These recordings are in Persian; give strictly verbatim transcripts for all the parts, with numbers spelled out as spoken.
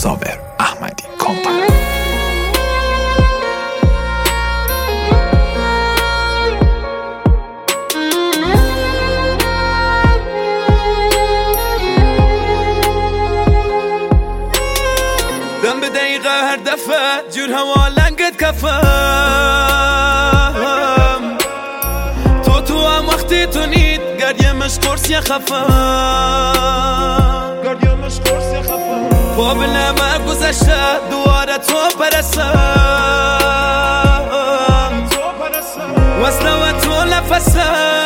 صابر احمدی کامپانی. دم به دقیقه هر دفعه جور هوا لنگت کفم تو تو هم وقتی تو نید گریه مش قرصی خفم گریه مش قرصی خفم قابل نمه گذشته دواره تو پرسم وصله و تو نفسم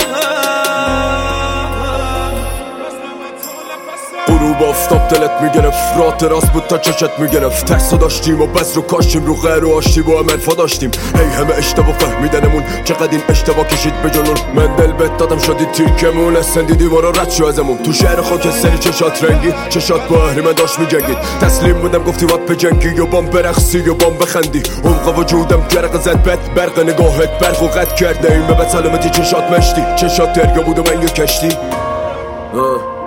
غروب آفتاب دلت میگرفت، راه دراز بود تا چشت میگرفت. ترسا داشتیم و بز رو کاشتیم، رو غیر و آشتی با هم الفا داشتیم. هی همه اشتباه فهمیدنمون چقدر این اشتباه کشید به جلون. من دل بهت دادم شدی تیرکمون، اسندی دیوارا رد شو ازمون. تو شهر خاکستری چشات رنگی، چشات با اهریمن داشت میجنگید. تسلیم بودم گفتی وقت بجنگی و بام برقصی و بام بخندی. عمق وجودم گرق زد بد برق نگاهت برق و قد کرده این به سلامتی. چشات مشتی، چشات دریا بود و من یه کشتی. آه.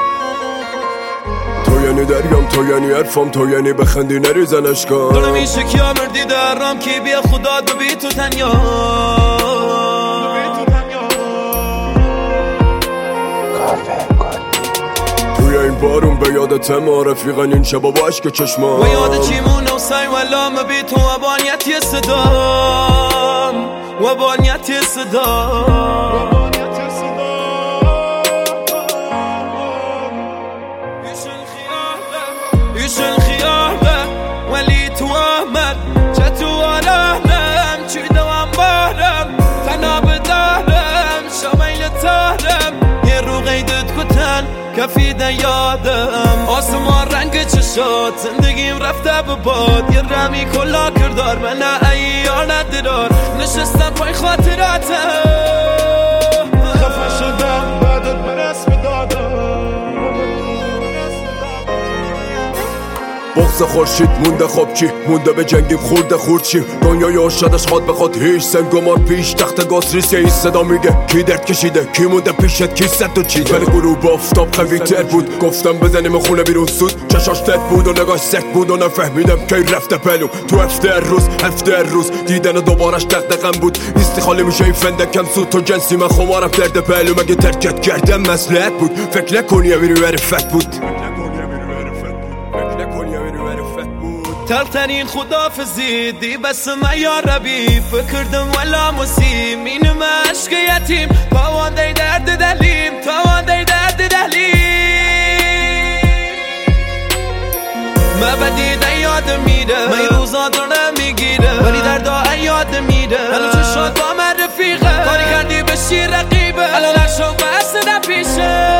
تو یعنی دریام، تو یعنی عرفام، تو یعنی بخندی نریزن اشکام. تو نمیشه کیا مردی درام کی بیا خدا دو بی تو تنیا. توی این بارون به یادتم رفیقن این شبا با عشق چشمام. و یاد چیمون و سای ولام بی تو وبانیتی صدام وبانیتی صدام. ایشون خیاله ولی تو آمد چطور آرامم چی دوام بارم تنها بدارم شمیل تارم یه رو غیدت کتن کفیده یادم آسمان رنگ چشات زندگیم رفته بباد یه رمی کلا کردار من ایار ندارار نشستم پای خاطراتم خفه شدم بعدت برسم دادم. بغض خورشید مونده خواب چی مونده به جنگیم خورده خورد چی دنیای ارشدش خواد بخواد هیچ سنگمار پیش تخت گاسریس این صدا میگه کی درد کشیده کی مونده پیشت کی صد و چیده. ولی غروب آفتاب قوی تر بود گفتم بزنیم خونه بیرون سود. چشاش تد بود و نگاش سخت بود و نفهمیدم کی رفته پلو. تو هفته روز هفته روز دیدن دوبارش دغدغم بود. نیستی خالی میشه این فندکم سود تو جنسی من خمارم درد پلو. مگه ترکت کردم مصلحت بود فکر نکنی امیری ورفت بود. تلترین خدافزی دی بس ما یا ربی فکردم ولا مسیم اینم عشق یتیم پاوانده درد دلیم پاوانده درد دلیم. ما بدیده یاد میره من روزا دونه میگیره ولی دردا یاد میره. الان چشات با من رفیقه کاری کردی بشی رقیبه الان نشو بس نپیشه.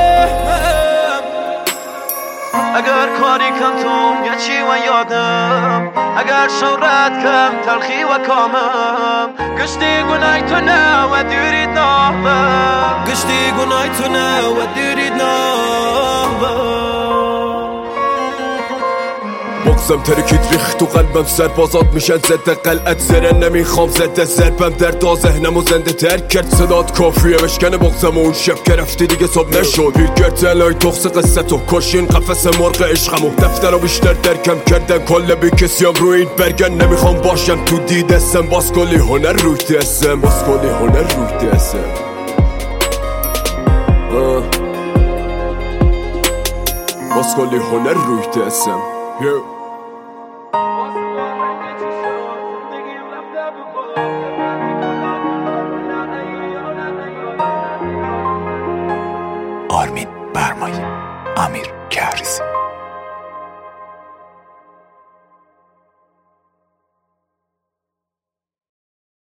اگر کاری کم توم گچی و یادم اگر شورت کم تلخی و کامم گشتی گنای تو نه و دیرید نامم گشتی گنای تو نه و دیرید نامم. بغزم ترکید ریخت تو قلبم سربازات میشن زده قلعت زره نمیخوام زده ضربم در تا ذهنمو زنده تر کرد. صدات کافیه بشکنه بغزم و اون شب که رفتی دیگه صبح نشد. بیگرد الای تخص قصه تو کشین قفس مرغ عشقمو دفتر رو بیشتر درکم کردن کل بی کسیم رو این برگن. نمیخوام باشم تو دیدستم باز کلی هنر روی دستم باز کلی هنر روی دستم. باز کلی هنر روی دستم. آرمین برمایی، امیر کهریزی.